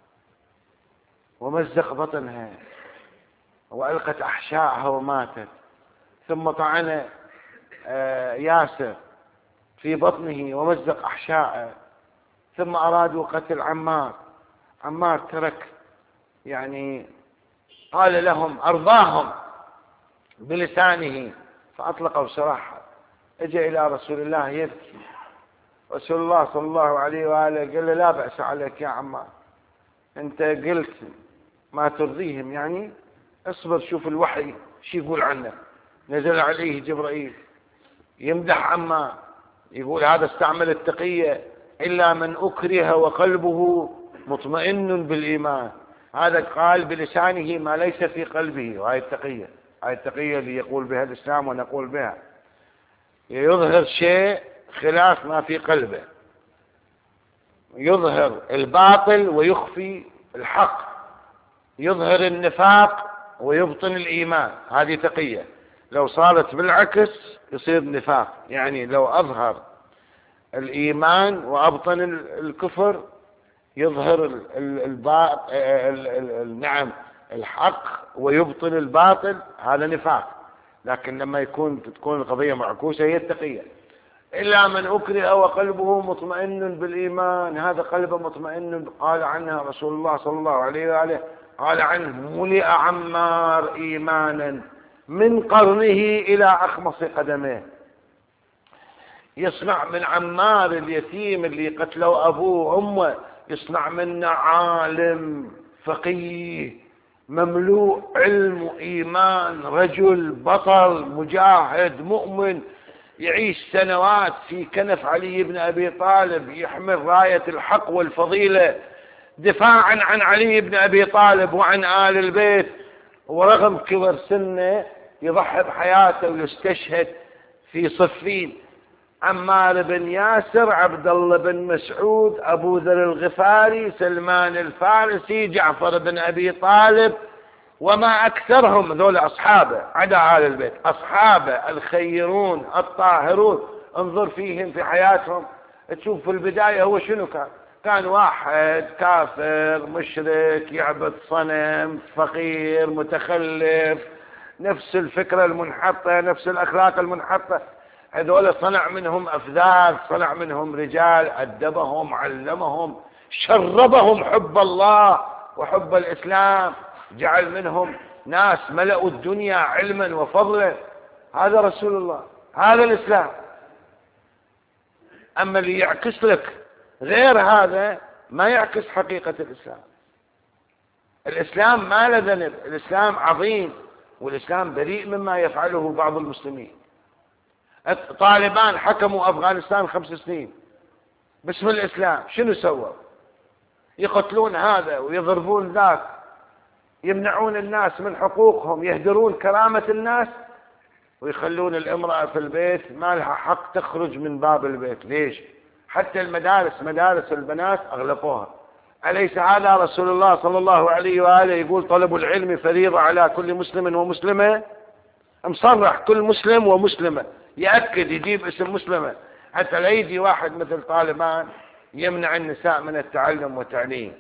ومزق بطنها وألقت أحشائها وماتت. ثم طعن ياسر في بطنه ومزق أحشائه. ثم أرادوا قتل عمار ترك، يعني قال لهم، أرضاهم بلسانه فأطلقوا سراحه. اجى إلى رسول الله يبكي. رسول الله صلى الله عليه وآله قال له لا بأس عليك يا عمار، أنت قلت ما ترضيهم، يعني اصبر، شوف الوحي شو يقول عنه. نزل عليه جبرائيل يمدح عمار، يقول هذا استعمل التقية، إلا من أكره وقلبه مطمئن بالإيمان. هذا قال بلسانه ما ليس في قلبه. وهي التقية اللي يقول بها الإسلام ونقول بها، يظهر شيء خلاف ما في قلبه، يظهر الباطل ويخفي الحق، يظهر النفاق ويبطن الإيمان. هذه تقية. لو صارت بالعكس يصير نفاق، يعني لو أظهر الإيمان وأبطن الكفر يظهر نعم الحق ويبطن الباطل، هذا نفاق. لكن لما تكون القضية معكوسة هي التقية. إلا من أكره وقلبه مطمئن بالإيمان، هذا قلبه مطمئن، قال عنها رسول الله صلى الله عليه وآله، قال عنه: ملئ عمار إيمانا من قرنه إلى أخمص قدمه. يصنع من عمار اليتيم اللي قتلوا أبوه وأمه، يصنع منه عالم فقيه مملوء علم وإيمان، رجل بطل مجاهد مؤمن، يعيش سنوات في كنف علي بن أبي طالب، يحمل راية الحق والفضيلة دفاعا عن علي بن أبي طالب وعن آل البيت، ورغم كبر سنه يضحي بحياته ويستشهد في صفين. عمار بن ياسر، عبد الله بن مسعود، أبو ذر الغفاري، سلمان الفارسي، جعفر بن أبي طالب، وما أكثرهم ذول أصحابه عدا آل البيت، أصحابه الخيرون الطاهرون. انظر فيهم في حياتهم، تشوف في البداية هو شنو كان واحد كافر مشرك يعبد صنم، فقير متخلف، نفس الفكرة المنحطة، نفس الأخلاق المنحطة. هذول صنع منهم أفذاذ، صنع منهم رجال، أدبهم، علمهم، شربهم حب الله وحب الإسلام، جعل منهم ناس ملأوا الدنيا علما وفضلا. هذا رسول الله، هذا الإسلام. أما اللي يعكس لك غير هذا ما يعكس حقيقة الإسلام. الإسلام ما له ذنب، الإسلام عظيم، والإسلام بريء مما يفعله بعض المسلمين. طالبان حكموا أفغانستان 5 سنين باسم الإسلام، شنو سووا؟ يقتلون هذا ويضربون ذاك، يمنعون الناس من حقوقهم، يهدرون كرامة الناس، ويخلون الامرأة في البيت ما لها حق تخرج من باب البيت. ليش؟ حتى المدارس، مدارس البنات أغلقوها. أليس هذا رسول الله صلى الله عليه وآله يقول: طلب العلم فريضة على كل مسلم ومسلمة؟ مصرح كل مسلم ومسلمة، يأكد، يجيب اسم مسلمة، حتى لا يجي واحد مثل طالبان يمنع النساء من التعلم والتعليم.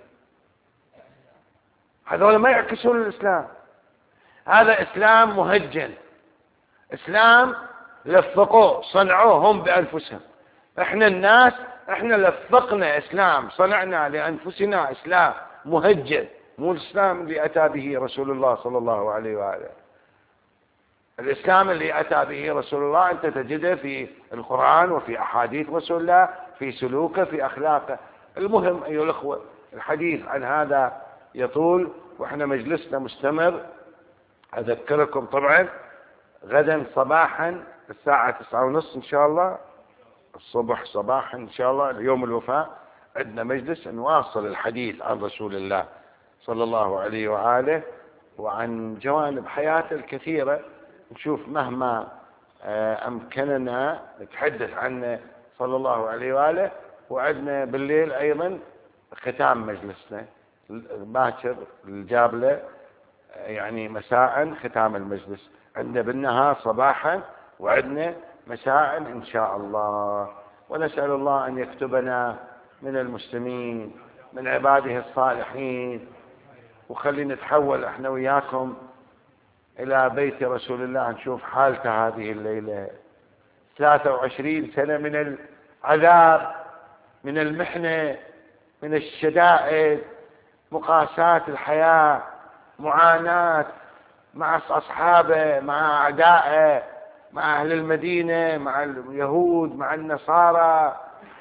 هذول ما يعكسون الإسلام. هذا إسلام مهجن، إسلام لفقوه، صنعوه هم بأنفسهم. احنا الناس احنا لفقنا إسلام، صنعنا لأنفسنا إسلام مهجن، مو الإسلام اللي أتى به رسول الله صلى الله عليه وآله. الإسلام اللي أتى به رسول الله أنت تجده في القرآن وفي أحاديث رسول الله، في سلوكه، في أخلاقه. المهم أيها الأخوة، الحديث عن هذا يطول وإحنا مجلسنا مستمر. أذكركم طبعا غدا صباحا الساعة 9:30 إن شاء الله، الصبح صباحا إن شاء الله، اليوم الوفاء عندنا مجلس نواصل الحديث عن رسول الله صلى الله عليه وآله وعن جوانب حياته الكثيرة، نشوف مهما أمكننا نتحدث عنه صلى الله عليه وآله. وعندنا بالليل أيضا ختام مجلسنا باكر الجابلة، يعني مساء ختام المجلس. عندنا بالنهار صباحا وعندنا مساء إن شاء الله. ونسأل الله أن يكتبنا من المسلمين من عباده الصالحين، وخلي نتحول احنا وياكم إلى بيت رسول الله، نشوف حالته هذه الليلة. 23 سنة من العذاب، من المحنة، من الشدائد، مقاساة الحياة، معاناة مع أصحابه، مع أعدائه، مع أهل المدينة، مع اليهود، مع النصارى.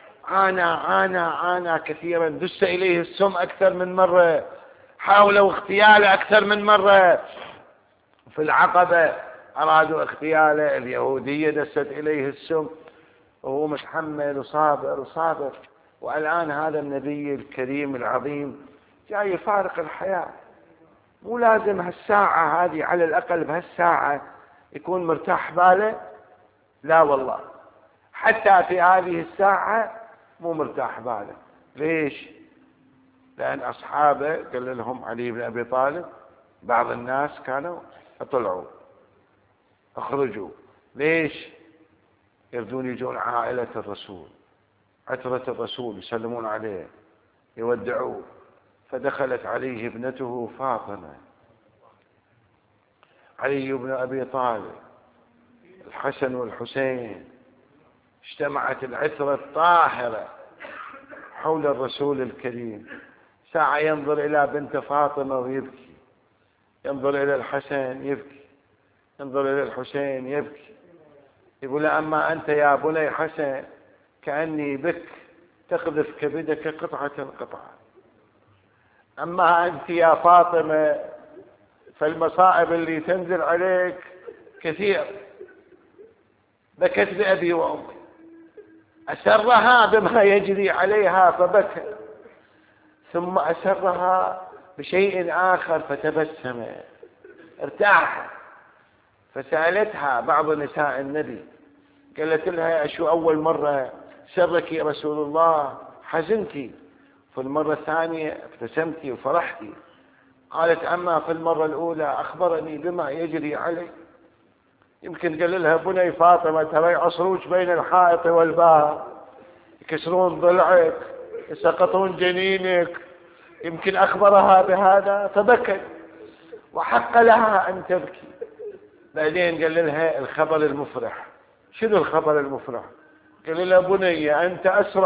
عانى كثيرا، دس إليه السم أكثر من مرة، حاولوا اغتياله أكثر من مرة. في العقبة أرادوا اغتياله، اليهودية دست إليه السم وهو متحمل وصابر. والآن هذا النبي الكريم العظيم جاي يفارق الحياة. مو لازم هالساعة هذه، على الأقل بهالساعة يكون مرتاح باله؟ لا والله، حتى في هذه الساعة مو مرتاح باله. ليش؟ لأن أصحابه قال لهم علي بن أبي طالب، بعض الناس كانوا اطلعوا اخرجوا. ليش؟ يريدون يجون عائلة الرسول، عترة الرسول، يسلمون عليه، يودعوه. فدخلت عليه ابنته فاطمة، علي بن أبي طالب الحسن والحسين، اجتمعت العترة الطاهرة حول الرسول الكريم. ساعة ينظر إلى بنت فاطمة ويبكي، ينظر إلى الحسن يبكي، ينظر إلى الحسين يبكي. يقول أما أنت يا بني حسن كأني بك تقذف كبدك قطعة قطعة، أما أنت يا فاطمة فالمصائب اللي تنزل عليك كثير. بكت بأبي وأمي، أسرها بما يجري عليها فبكى، ثم أسرها بشيء آخر فتبسم ارتاح. فسألتها بعض نساء النبي، قالت لها أشو أول مرة سرك يا رسول الله حزنتي، في المرة الثانية ابتسمتي وفرحتي؟ قالت أما في المرة الأولى أخبرني بما يجري علي. يمكن قال لها بني فاطمة ترى يعصروك بين الحائط والباب، يكسرون ضلعك، يسقطون جنينك، يمكن أخبرها بهذا فبكت وحق لها أن تبكي. بعدين قال لها الخبر المفرح. شنو الخبر المفرح؟ قال لها بني أنت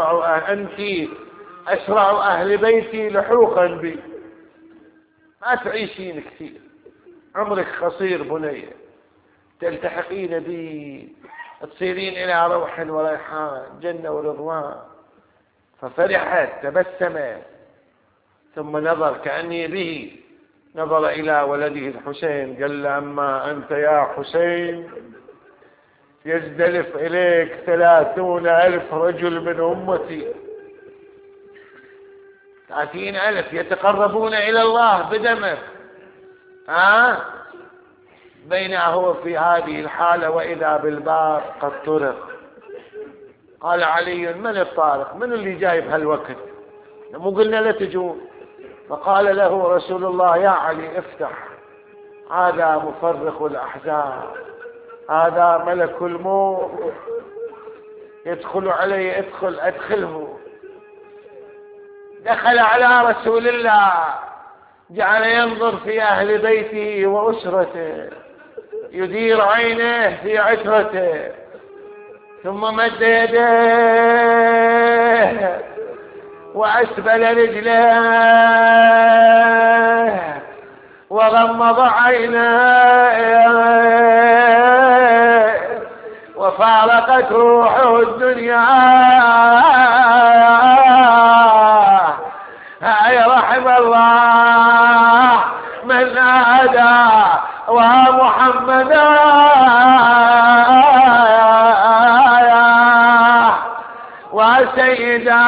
أسرع أهل بيتي لحوقا بي، ما تعيشين كثير، عمرك قصير بني، تلتحقين بي، تصيرين إلى روح وريحان جنة ورضوان. ففرحت تبسمت، ثم نظر كأني به، نظر إلى ولده الحسين قال له أما أنت يا حسين يزدلف إليك 30,000 رجل من أمتي، 30,000 يتقربون إلى الله بدمك. بينما هو في هذه الحالة وإذا بالباب قد طرق. قال علي من الطارق؟ من اللي جايب هالوقت؟ مو قلنا لا تجون؟ فقال له رسول الله يا علي افتح، هذا مفرق الأحزاب، هذا ملك الموت يدخل علي، أدخله. دخل على رسول الله، جعل ينظر في أهل بيته وأسرته، يدير عينه في عترته، ثم مد يديه وأسبل رجليه وغمض عينيه وفارقت روحه الدنيا. يا رحم الله من نادى ومحمدا وسيدا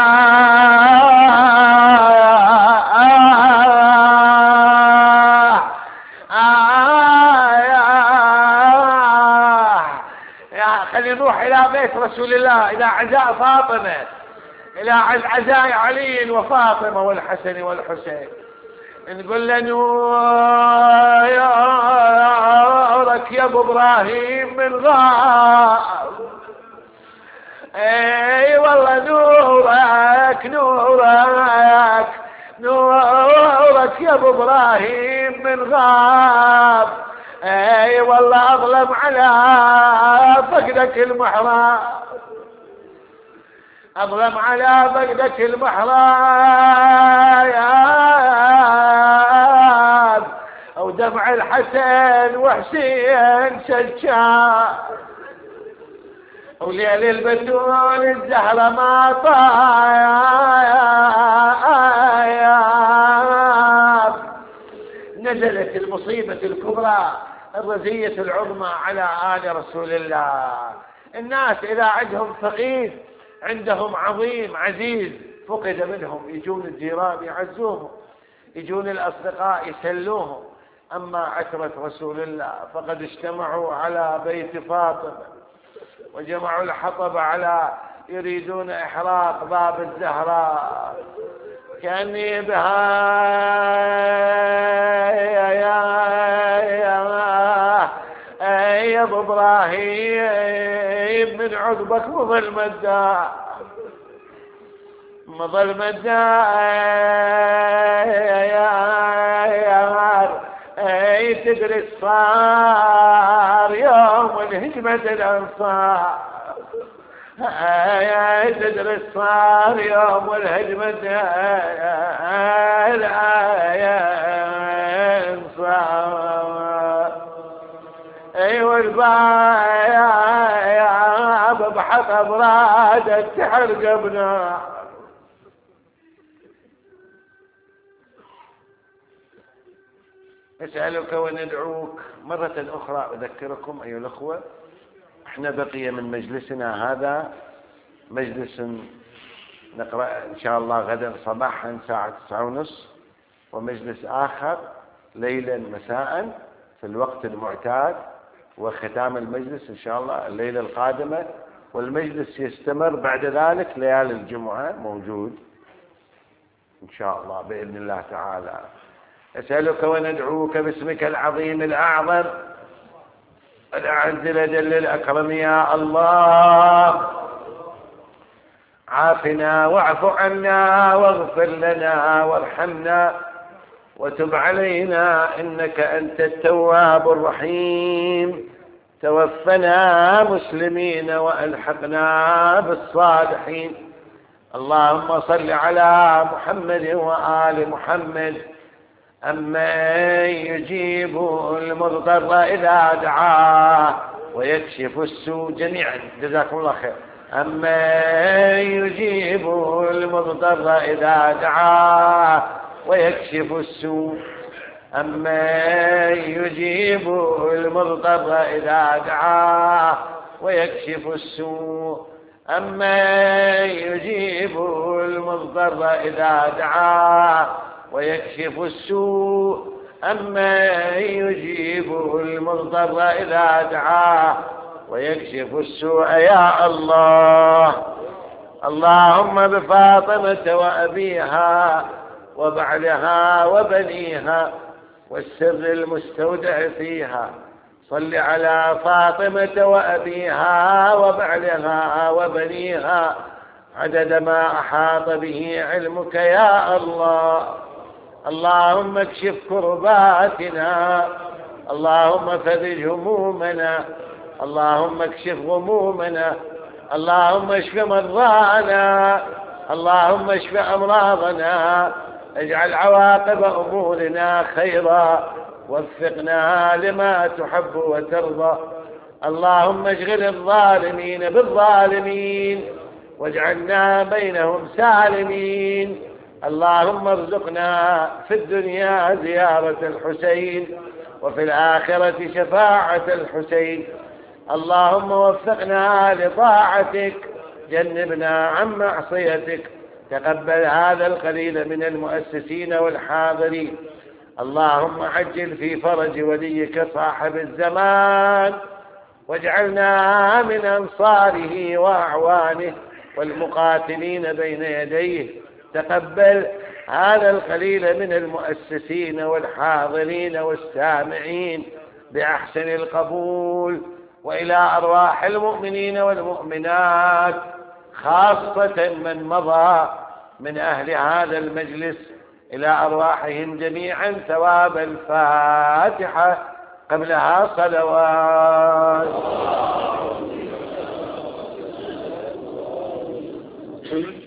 خلينا نروح إلى بيت رسول الله، إلى عزاء فاطمة، إلى عزاء علي وفاطمة والحسن والحسين. نقول له نورك يا ابو ابراهيم من غاب، اي والله نورك نورك نورك يا ابو ابراهيم من غاب، اي والله اظلم على فقدك المحراب، أظلم على فقدك المحراب، أو دمع الحسن وحسين شجاع، وليل البتول الزهرة ما طايب. نزلت المصيبة الكبرى الرزية العظمى على آل رسول الله. الناس إذا عندهم فقير، عندهم عظيم عزيز فقد منهم، يجون الجيران يعزوهم، يجون الأصدقاء يسلوهم. أما عترة رسول الله فقد اجتمعوا على بيت فاطمة وجمعوا الحطب على يريدون إحراق باب الزهراء. كأني بها يا ابو ابراهيم من عقبك مظل مداء، مظل مداء تدري صار يوم الهجمة الأنصار، تدري صار يوم الهجمة الأنصار. والباب بحطب رادت تحرق بنار. نسألك وندعوك مرة أخرى. أذكركم أيها الأخوة، احنا بقي من مجلسنا هذا مجلس نقرأ إن شاء الله غدا صباحا الساعة 9:30، ومجلس آخر ليلا مساء في الوقت المعتاد، وختام المجلس إن شاء الله الليلة القادمة، والمجلس يستمر بعد ذلك ليالي الجمعة موجود إن شاء الله بإذن الله تعالى. أسألك وندعوك باسمك العظيم الأعظم الأعز الأجل الأكرم يا الله، عافنا واعف عنا واغفر لنا وارحمنا وتب علينا إنك أنت التواب الرحيم. توفنا مسلمين وألحقنا بالصالحين. اللهم صل على محمد وآل محمد، أمن يجيب المضطر إذا دعاه ويكشف السوء جميعا. جزاكم الله خير. أمن يجيب المضطر إذا دعاه ويكشف السوء، أمن يجيب المضطر إذا دعاه ويكشف السوء، أمن يجيب المضطر إذا دعاه ويكشف السوء، أمن يجيب المضطر إذا دعاه ويكشف السوء يا الله. اللهم بفاطمة وأبيها وبعلها وبنيها والسر المستودع فيها، صل على فاطمة وأبيها وبعلها وبنيها عدد ما أحاط به علمك يا الله. اللهم اكشف كرباتنا، اللهم فرج همومنا، اللهم اكشف غمومنا، اللهم اشف مرضانا، اللهم اشف أمراضنا، اجعل عواقب أمورنا خيرا، وفقنا لما تحب وترضى. اللهم اشغل الظالمين بالظالمين واجعلنا بينهم سالمين. اللهم ارزقنا في الدنيا زيارة الحسين وفي الآخرة شفاعة الحسين. اللهم وفقنا لطاعتك، جنبنا عن معصيتك. تقبل هذا القليل من المؤسسين والحاضرين. اللهم عجل في فرج وليك صاحب الزمان، واجعلنا من أنصاره وأعوانه والمقاتلين بين يديه. تقبل هذا القليل من المؤسسين والحاضرين والسامعين بأحسن القبول، وإلى أرواح المؤمنين والمؤمنات خاصة من مضى من أهل هذا المجلس، إلى أرواحهم جميعا ثواب الفاتحة قبلها صلوات.